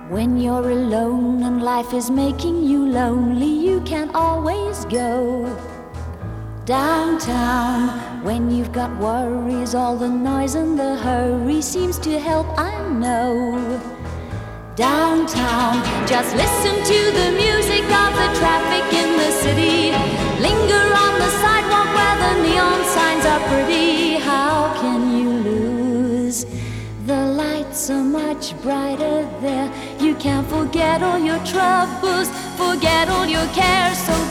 When you're alone and life is making you lonely, you can always go downtown. When you've got worries, all the noise and the hurry seems to help, I know. Downtown, just listen to the music of the traffic in the city. Linger on the sidewalk where the neon signs are pretty. How can you lose? The lights are much brighter there. You can't forget all your troubles, forget all your cares. So